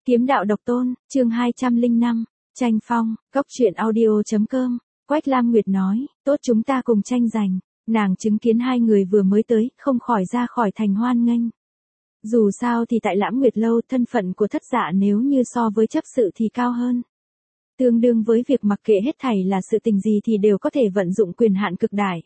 Kiếm đạo độc tôn, chương 205, tranh phong, cốc truyện audio.com, Quách Lam Nguyệt nói, tốt chúng ta cùng tranh giành, nàng chứng kiến hai người vừa mới tới, không khỏi ra khỏi thành hoan nghênh. Dù sao thì tại Lãm Nguyệt Lâu thân phận của Thất Dạ nếu như so với chấp sự thì cao hơn. Tương đương với việc mặc kệ hết thảy là sự tình gì thì đều có thể vận dụng quyền hạn cực đại.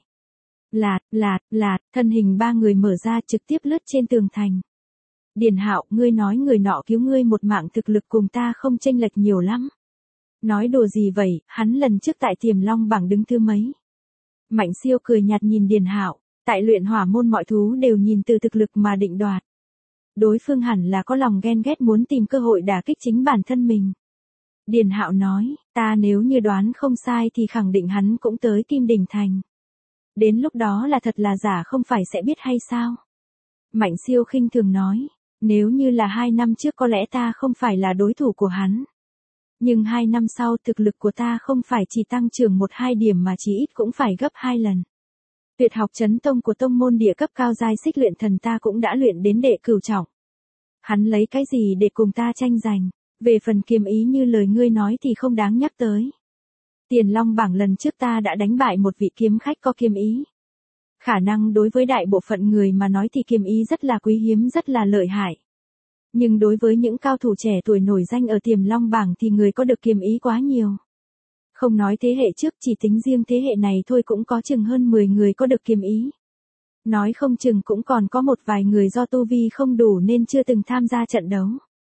Lạt, thân hình ba người mở ra trực tiếp lướt trên tường thành. Điền Hạo, ngươi nói người nọ cứu ngươi một mạng thực lực cùng ta không chênh lệch nhiều lắm. Nói đùa gì vậy, hắn lần trước tại Tiềm Long bảng đứng thứ mấy. Mạnh Siêu cười nhạt nhìn Điền Hạo, tại luyện hỏa môn mọi thú đều nhìn từ thực lực mà định đoạt. Đối phương hẳn là có lòng ghen ghét muốn tìm cơ hội đả kích chính bản thân mình. Điền Hạo nói, ta nếu như đoán không sai thì khẳng định hắn cũng tới Kim Đỉnh Thành. Đến lúc đó là thật là giả không phải sẽ biết hay sao? Mạnh Siêu khinh thường nói, nếu như là 2 năm trước có lẽ ta không phải là đối thủ của hắn. Nhưng 2 năm sau thực lực của ta không phải chỉ tăng trưởng 1-2 điểm mà chỉ ít cũng phải gấp 2 lần. Tuyệt học chấn tông của tông môn địa cấp cao giai Xích Luyện Thần ta cũng đã luyện đến đệ cửu trọng. Hắn lấy cái gì để cùng ta tranh giành? Về phần kiếm ý như lời ngươi nói thì không đáng nhắc tới. Tiền Long bảng lần trước ta đã đánh bại một vị kiếm khách có kiếm ý. Khả năng đối với đại bộ phận người mà nói thì kiếm ý rất là quý hiếm, rất là lợi hại. Nhưng đối với những cao thủ trẻ tuổi nổi danh ở Tiềm Long bảng thì người có được kiếm ý quá nhiều. Không nói thế hệ trước, chỉ tính riêng thế hệ này thôi cũng có chừng hơn 10 người có được kiếm ý. Nói không chừng cũng còn có một vài người do tu vi không đủ nên chưa từng tham gia trận đấu.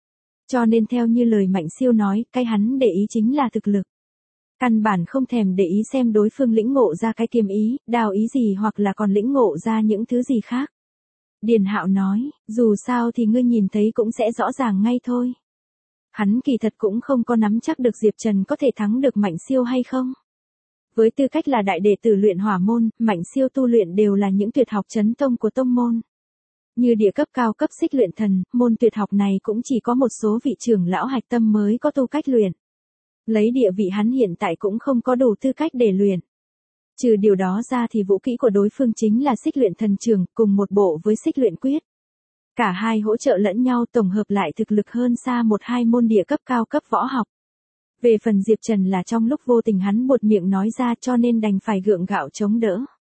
Cho nên theo như lời Mạnh Siêu nói, cái hắn để ý chính là thực lực. Căn bản không thèm để ý xem đối phương lĩnh ngộ ra cái kiếm ý, đào ý gì hoặc là còn lĩnh ngộ ra những thứ gì khác. Điền Hạo nói, dù sao thì ngươi nhìn thấy cũng sẽ rõ ràng ngay thôi. Hắn kỳ thật cũng không có nắm chắc được Diệp Trần có thể thắng được Mạnh Siêu hay không. Với tư cách là đại đệ tử luyện hỏa môn, Mạnh Siêu tu luyện đều là những tuyệt học chấn tông của tông môn. Như địa cấp cao cấp Xích Luyện Thần, môn tuyệt học này cũng chỉ có một số vị trưởng lão hạch tâm mới có tu cách luyện. Lấy địa vị hắn hiện tại cũng không có đủ tư cách để luyện. Trừ điều đó ra thì vũ kỹ của đối phương chính là Xích Luyện Thần Trường cùng một bộ với Xích Luyện Quyết. Cả hai hỗ trợ lẫn nhau tổng hợp lại thực lực hơn xa 1-2 môn địa cấp cao cấp võ học. Về phần Diệp Trần là trong lúc vô tình hắn buột miệng nói ra cho nên đành phải gượng gạo chống đỡ.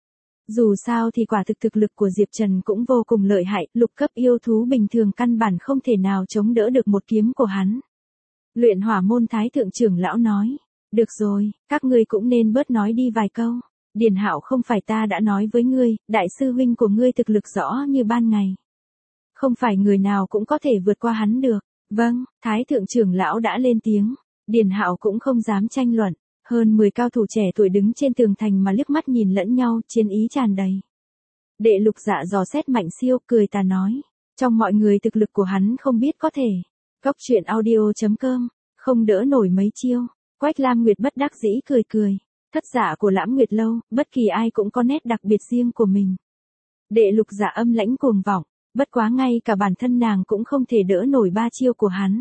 Dù sao thì quả thực lực của Diệp Trần cũng vô cùng lợi hại, lục cấp yêu thú bình thường căn bản không thể nào chống đỡ được một kiếm của hắn. Luyện hỏa môn thái thượng trưởng lão nói, được rồi, các ngươi cũng nên bớt nói đi vài câu. Điền Hạo, không phải ta đã nói với ngươi, đại sư huynh của ngươi thực lực rõ như ban ngày. Không phải người nào cũng có thể vượt qua hắn được. Vâng, thái thượng trưởng lão đã lên tiếng. Điền Hạo cũng không dám tranh luận. Hơn 10 cao thủ trẻ tuổi đứng trên tường thành mà liếc mắt nhìn lẫn nhau, chiến ý tràn đầy. Đệ Lục Dạ dò xét Mạnh Siêu, cười ta nói, trong mọi người thực lực của hắn không biết có thể. Cốc truyện audio.com, không đỡ nổi mấy chiêu. Quách Lam Nguyệt bất đắc dĩ cười. Thất Dạ của Lãm Nguyệt Lâu, bất kỳ ai cũng có nét đặc biệt riêng của mình. Đệ Lục Dạ âm lãnh cuồng vọng, bất quá ngay cả bản thân nàng cũng không thể đỡ nổi 3 chiêu của hắn.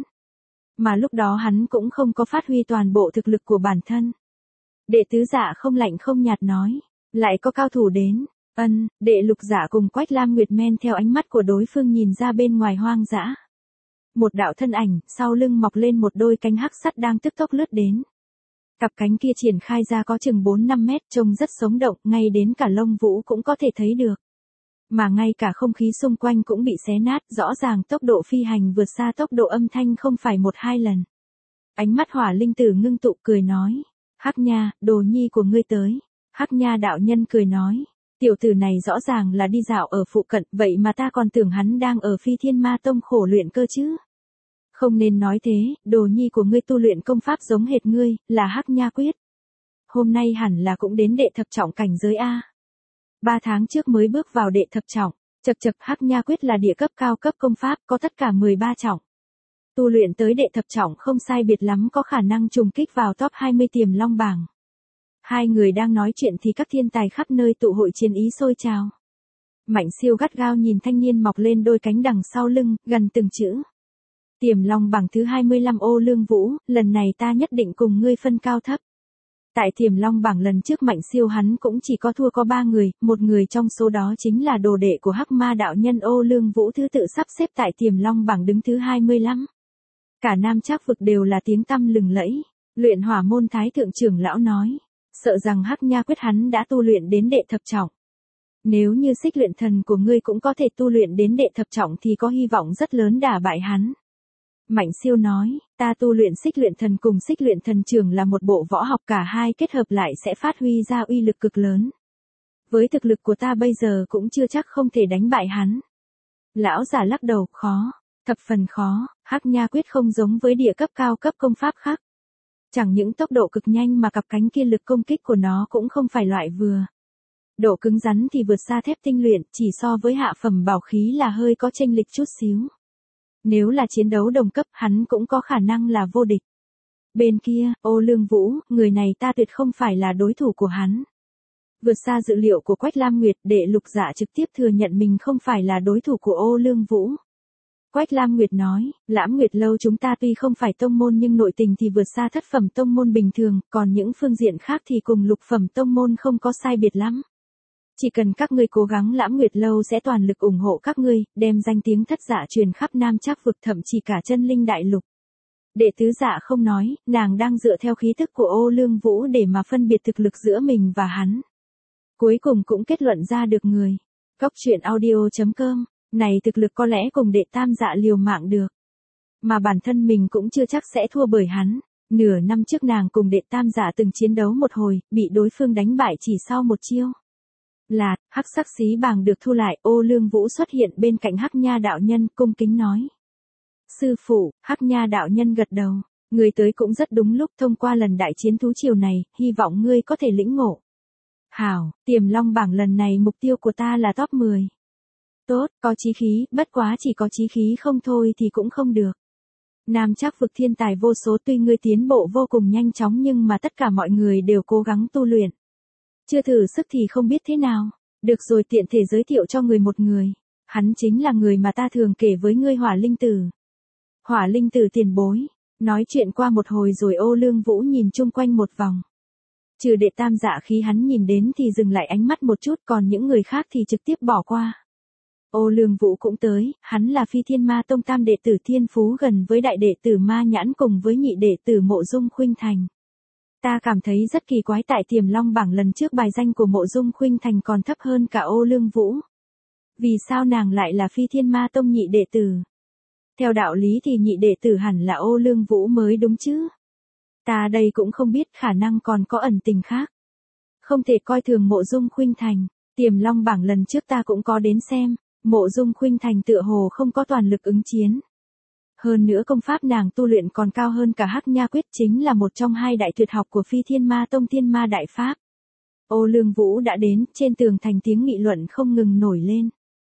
Mà lúc đó hắn cũng không có phát huy toàn bộ thực lực của bản thân. Đệ Tứ Dạ không lạnh không nhạt nói, lại có cao thủ đến. Đệ Lục Dạ cùng Quách Lam Nguyệt men theo ánh mắt của đối phương nhìn ra bên ngoài hoang dã. Một đạo thân ảnh, sau lưng mọc lên một đôi cánh hắc sắt đang tức tốc lướt đến. Cặp cánh kia triển khai ra có chừng 4-5 mét, trông rất sống động, ngay đến cả lông vũ cũng có thể thấy được. Mà ngay cả không khí xung quanh cũng bị xé nát, rõ ràng tốc độ phi hành vượt xa tốc độ âm thanh không phải 1-2 lần. Ánh mắt Hỏa Linh Tử ngưng tụ cười nói, Hắc Nha, đồ nhi của ngươi tới. Hắc Nha đạo nhân cười nói, tiểu tử này rõ ràng là đi dạo ở phụ cận, vậy mà ta còn tưởng hắn đang ở Phi Thiên Ma Tông khổ luyện cơ chứ. Không nên nói thế, đồ nhi của ngươi tu luyện công pháp giống hệt ngươi, là Hắc Nha Quyết. Hôm nay hẳn là cũng đến đệ thập trọng cảnh giới A. 3 tháng trước mới bước vào đệ thập trọng, chậc Hắc Nha Quyết là địa cấp cao cấp công pháp, có tất cả 13 trọng. Tu luyện tới đệ thập trọng không sai biệt lắm có khả năng trùng kích vào top 20 Tiềm Long bảng. Hai người đang nói chuyện thì các thiên tài khắp nơi tụ hội chiến ý sôi trào. Mạnh Siêu gắt gao nhìn thanh niên mọc lên đôi cánh đằng sau lưng, gần từng chữ. Tiềm Long bảng thứ 25 Ô Lương Vũ, lần này ta nhất định cùng ngươi phân cao thấp. Tại Tiềm Long bảng lần trước Mạnh Siêu hắn cũng chỉ có thua có 3 người, một người trong số đó chính là đồ đệ của Hắc Ma đạo nhân Ô Lương Vũ thứ tự sắp xếp tại Tiềm Long bảng đứng thứ 25. Cả Nam Trác vực đều là tiếng tăm lừng lẫy. Luyện hỏa môn thái thượng trưởng lão nói, sợ rằng Hắc Nha quyết hắn đã tu luyện đến đệ thập trọng. Nếu như Xích Luyện Thần của ngươi cũng có thể tu luyện đến đệ thập trọng thì có hy vọng rất lớn đả bại hắn. Mạnh Siêu nói, ta tu luyện Xích Luyện Thần cùng Xích Luyện Thần trưởng là một bộ võ học, cả hai kết hợp lại sẽ phát huy ra uy lực cực lớn. Với thực lực của ta bây giờ cũng chưa chắc không thể đánh bại hắn. Lão giả lắc đầu, khó, thập phần khó. Hắc Nha quyết không giống với địa cấp cao cấp công pháp khác. Chẳng những tốc độ cực nhanh mà cặp cánh kia lực công kích của nó cũng không phải loại vừa. Độ cứng rắn thì vượt xa thép tinh luyện, chỉ so với hạ phẩm bảo khí là hơi có chênh lệch chút xíu. Nếu là chiến đấu đồng cấp, hắn cũng có khả năng là vô địch. Bên kia, Ô Lương Vũ, người này ta tuyệt không phải là đối thủ của hắn. Vượt xa dự liệu của Quách Lam Nguyệt, Đệ Lục Dạ trực tiếp thừa nhận mình không phải là đối thủ của Ô Lương Vũ. Quách Lam Nguyệt nói, Lãm Nguyệt Lâu chúng ta tuy không phải tông môn nhưng nội tình thì vượt xa thất phẩm tông môn bình thường, còn những phương diện khác thì cùng lục phẩm tông môn không có sai biệt lắm. Chỉ cần các ngươi cố gắng, Lãm Nguyệt Lâu sẽ toàn lực ủng hộ các ngươi, đem danh tiếng Thất Dạ truyền khắp Nam Trác vực, thậm chí cả chân linh đại lục. Đệ tứ Dạ không nói, nàng đang dựa theo khí tức của Ô Lương Vũ để mà phân biệt thực lực giữa mình và hắn. Cuối cùng cũng kết luận ra được người. Cóc truyện audio.com, này thực lực có lẽ cùng Đệ Tam Dạ liều mạng được. Mà bản thân mình cũng chưa chắc sẽ thua bởi hắn. Nửa năm trước nàng cùng Đệ Tam Dạ từng chiến đấu một hồi, bị đối phương đánh bại chỉ sau một chiêu. Là, hắc sắc xí bàng được thu lại, Ô Lương Vũ xuất hiện bên cạnh Hắc Nha đạo nhân, cung kính nói. Sư phụ, Hắc Nha đạo nhân gật đầu, người tới cũng rất đúng lúc, thông qua lần đại chiến thú triều này, hy vọng ngươi có thể lĩnh ngộ. Hảo, Tiềm Long bảng lần này mục tiêu của ta là top 10. Tốt, có chí khí, bất quá chỉ có chí khí không thôi thì cũng không được. Nam Trác vực thiên tài vô số, tuy ngươi tiến bộ vô cùng nhanh chóng nhưng mà tất cả mọi người đều cố gắng tu luyện. Chưa thử sức thì không biết thế nào. Được rồi, tiện thể giới thiệu cho người một người. Hắn chính là người mà ta thường kể với ngươi, Hỏa Linh Tử. Hỏa Linh Tử tiền bối. Nói chuyện qua một hồi rồi Ô Lương Vũ nhìn chung quanh một vòng. Trừ Đệ Tam Dạ khi hắn nhìn đến thì dừng lại ánh mắt một chút, còn những người khác thì trực tiếp bỏ qua. Ô Lương Vũ cũng tới, hắn là Phi Thiên Ma Tông tam đệ tử thiên phú gần với đại đệ tử Ma Nhãn cùng với nhị đệ tử Mộ Dung Khuynh Thành. Ta cảm thấy rất kỳ quái, tại Tiềm Long bảng lần trước bài danh của Mộ Dung Khuynh Thành còn thấp hơn cả Ô Lương Vũ. Vì sao nàng lại là Phi Thiên Ma Tông nhị đệ tử? Theo đạo lý thì nhị đệ tử hẳn là Ô Lương Vũ mới đúng chứ. Ta đây cũng không biết, khả năng còn có ẩn tình khác. Không thể coi thường Mộ Dung Khuynh Thành. Tiềm Long bảng lần trước ta cũng có đến xem, Mộ Dung Khuynh Thành tựa hồ không có toàn lực ứng chiến. Hơn nữa công pháp nàng tu luyện còn cao hơn cả Hắc Nha quyết, chính là một trong hai đại tuyệt học của Phi Thiên Ma Tông, Thiên Ma Đại Pháp. Ô Lương Vũ đã đến, trên tường thành tiếng nghị luận không ngừng nổi lên.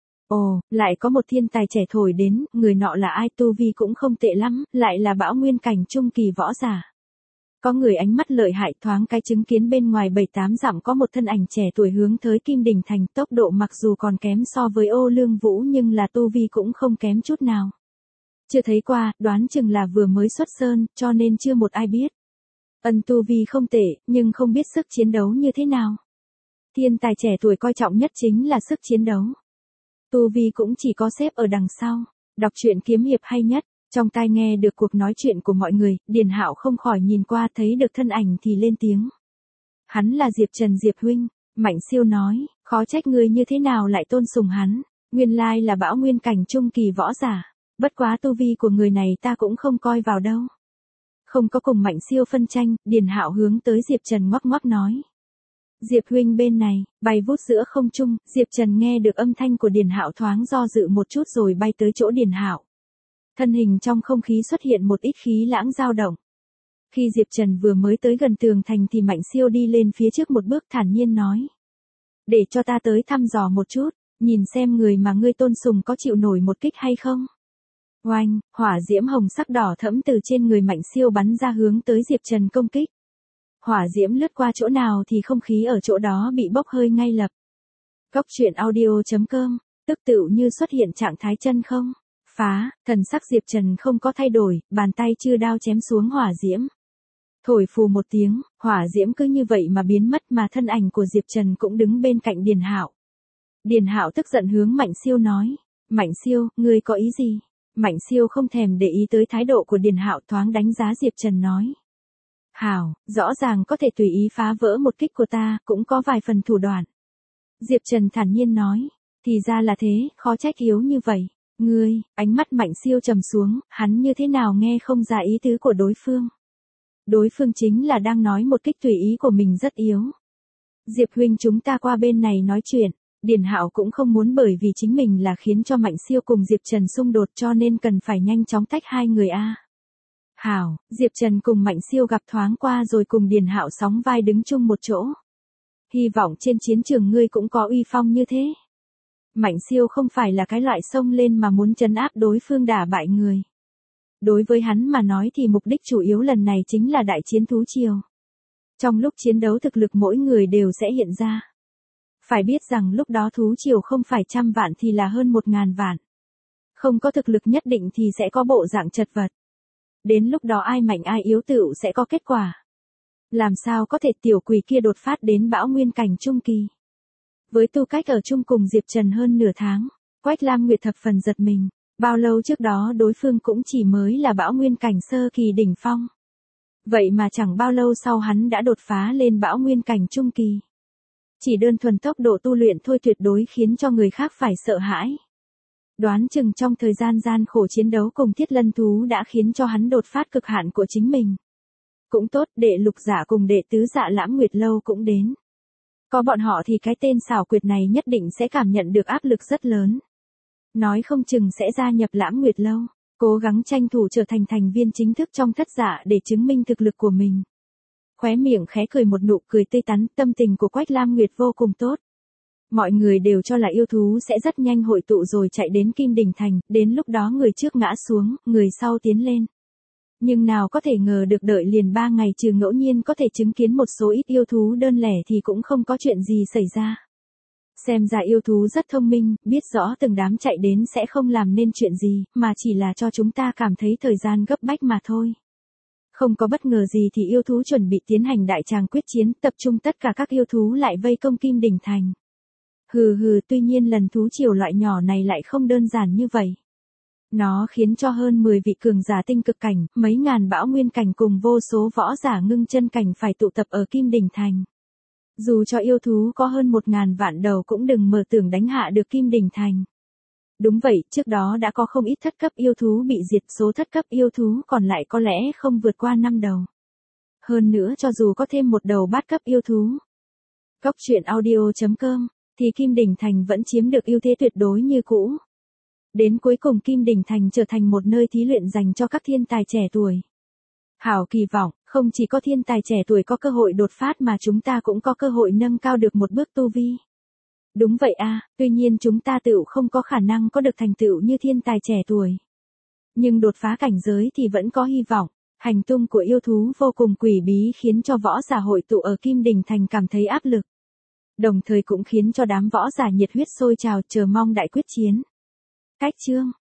Ồ, lại có một thiên tài trẻ thổi đến, người nọ là ai, tu vi cũng không tệ lắm, lại là Bão Nguyên cảnh trung kỳ võ giả. Có người ánh mắt lợi hại, thoáng cái chứng kiến bên ngoài 7-8 dặm có một thân ảnh trẻ tuổi hướng tới Kim Đỉnh Thành, tốc độ mặc dù còn kém so với Ô Lương Vũ nhưng là tu vi cũng không kém chút nào. Chưa thấy qua, đoán chừng là vừa mới xuất sơn, cho nên chưa một ai biết. Ân, tu vi không tệ, nhưng không biết sức chiến đấu như thế nào. Thiên tài trẻ tuổi coi trọng nhất chính là sức chiến đấu. Tu vi cũng chỉ có xếp ở đằng sau. Đọc truyện kiếm hiệp hay nhất. Trong tai nghe được cuộc nói chuyện của mọi người, Điền Hạo không khỏi nhìn qua, thấy được thân ảnh thì lên tiếng. Hắn là Diệp Trần, Diệp huynh. Mạnh Siêu nói, khó trách ngươi như thế nào lại tôn sùng hắn. Nguyên lai là Bão Nguyên cảnh trung kỳ võ giả. Bất quá tu vi của người này ta cũng không coi vào đâu. Không có cùng Mạnh Siêu phân tranh, Điền Hạo hướng tới Diệp Trần ngoắc ngoắc nói. Diệp huynh bên này, bay vút giữa không trung, Diệp Trần nghe được âm thanh của Điền Hạo thoáng do dự một chút rồi bay tới chỗ Điền Hạo. Thân hình trong không khí xuất hiện một ít khí lãng dao động. Khi Diệp Trần vừa mới tới gần tường thành thì Mạnh Siêu đi lên phía trước một bước, thản nhiên nói. Để cho ta tới thăm dò một chút, nhìn xem người mà ngươi tôn sùng có chịu nổi một kích hay không. Oanh, hỏa diễm hồng sắc đỏ thẫm từ trên người Mạnh Siêu bắn ra hướng tới Diệp Trần công kích. Hỏa diễm lướt qua chỗ nào thì không khí ở chỗ đó bị bốc hơi ngay lập. Cóc truyện audio.com, tức tựu như xuất hiện trạng thái chân không. Phá, thần sắc Diệp Trần không có thay đổi, bàn tay chư đao chém xuống hỏa diễm. Thổi phù một tiếng, hỏa diễm cứ như vậy mà biến mất, mà thân ảnh của Diệp Trần cũng đứng bên cạnh Điền Hạo. Điền Hạo tức giận hướng Mạnh Siêu nói. Mạnh Siêu, ngươi có ý gì? Mạnh Siêu không thèm để ý tới thái độ của Điền Hạo, thoáng đánh giá Diệp Trần nói. Hảo, rõ ràng có thể tùy ý phá vỡ một kích của ta, cũng có vài phần thủ đoạn. Diệp Trần thản nhiên nói, thì ra là thế, khó trách yếu như vậy. Ngươi, ánh mắt Mạnh Siêu trầm xuống, hắn như thế nào nghe không ra ý tứ của đối phương. Đối phương chính là đang nói một kích tùy ý của mình rất yếu. Diệp huynh, chúng ta qua bên này nói chuyện. Điền Hạo cũng không muốn bởi vì chính mình là khiến cho Mạnh Siêu cùng Diệp Trần xung đột, cho nên cần phải nhanh chóng tách hai người a. Hảo, Diệp Trần cùng Mạnh Siêu gặp thoáng qua rồi cùng Điền Hạo sóng vai đứng chung một chỗ. Hy vọng trên chiến trường ngươi cũng có uy phong như thế. Mạnh Siêu không phải là cái loại xông lên mà muốn trấn áp đối phương đả bại người. Đối với hắn mà nói thì mục đích chủ yếu lần này chính là đại chiến thú triều. Trong lúc chiến đấu thực lực mỗi người đều sẽ hiện ra. Phải biết rằng lúc đó thú triều không phải 100 vạn thì là hơn 1000 vạn. Không có thực lực nhất định thì sẽ có bộ dạng chật vật. Đến lúc đó ai mạnh ai yếu tựu sẽ có kết quả. Làm sao có thể tiểu quỷ kia đột phát đến bão nguyên cảnh trung kỳ. Với tư cách ở chung cùng Diệp Trần hơn nửa tháng, Quách Lam Nguyệt thập phần giật mình. Bao lâu trước đó đối phương cũng chỉ mới là bão nguyên cảnh sơ kỳ đỉnh phong. Vậy mà chẳng bao lâu sau hắn đã đột phá lên bão nguyên cảnh trung kỳ. Chỉ đơn thuần tốc độ tu luyện thôi tuyệt đối khiến cho người khác phải sợ hãi. Đoán chừng trong thời gian gian khổ chiến đấu cùng Thiết Lân thú đã khiến cho hắn đột phát cực hạn của chính mình. Cũng tốt, đệ Lục Dạ cùng đệ Tứ Dạ Lãm Nguyệt Lâu cũng đến. Có bọn họ thì cái tên xảo quyệt này nhất định sẽ cảm nhận được áp lực rất lớn. Nói không chừng sẽ gia nhập Lãm Nguyệt Lâu, cố gắng tranh thủ trở thành thành viên chính thức trong Thất Dạ để chứng minh thực lực của mình. Khóe miệng khẽ cười một nụ cười tươi tắn, tâm tình của Quách Lam Nguyệt vô cùng tốt. Mọi người đều cho là yêu thú sẽ rất nhanh hội tụ rồi chạy đến Kim Đỉnh Thành, đến lúc đó người trước ngã xuống, người sau tiến lên. Nhưng nào có thể ngờ được đợi liền 3 ngày trừ ngẫu nhiên có thể chứng kiến một số ít yêu thú đơn lẻ thì cũng không có chuyện gì xảy ra. Xem ra yêu thú rất thông minh, biết rõ từng đám chạy đến sẽ không làm nên chuyện gì, mà chỉ là cho chúng ta cảm thấy thời gian gấp bách mà thôi. Không có bất ngờ gì thì yêu thú chuẩn bị tiến hành đại tràng quyết chiến, tập trung tất cả các yêu thú lại vây công Kim Đỉnh Thành. Hừ hừ, tuy nhiên lần thú triều loại nhỏ này lại không đơn giản như vậy. Nó khiến cho hơn 10 vị cường giả tinh cực cảnh, mấy ngàn bão nguyên cảnh cùng vô số võ giả ngưng chân cảnh phải tụ tập ở Kim Đỉnh Thành. Dù cho yêu thú có hơn 1000 vạn đầu cũng đừng mơ tưởng đánh hạ được Kim Đỉnh Thành. Đúng vậy, trước đó đã có không ít thất cấp yêu thú bị diệt, số thất cấp yêu thú còn lại có lẽ không vượt qua 5 đầu. Hơn nữa cho dù có thêm một đầu bát cấp yêu thú. Cốc truyện audio.com, thì Kim Đỉnh Thành vẫn chiếm được ưu thế tuyệt đối như cũ. Đến cuối cùng Kim Đỉnh Thành trở thành một nơi thí luyện dành cho các thiên tài trẻ tuổi. Hảo kỳ vọng, không chỉ có thiên tài trẻ tuổi có cơ hội đột phát mà chúng ta cũng có cơ hội nâng cao được một bước tu vi. Đúng vậy a, tuy nhiên chúng ta tựu không có khả năng có được thành tựu như thiên tài trẻ tuổi. Nhưng đột phá cảnh giới thì vẫn có hy vọng. Hành tung của yêu thú vô cùng quỷ bí khiến cho võ giả hội tụ ở Kim Đỉnh Thành cảm thấy áp lực. Đồng thời cũng khiến cho đám võ giả nhiệt huyết sôi trào chờ mong đại quyết chiến. Cách chương